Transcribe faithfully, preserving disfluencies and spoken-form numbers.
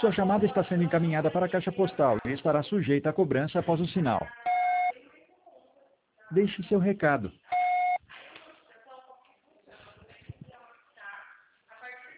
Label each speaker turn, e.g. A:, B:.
A: Sua chamada está sendo encaminhada para a caixa postal e estará sujeita a cobrança após o sinal. Deixe seu recado.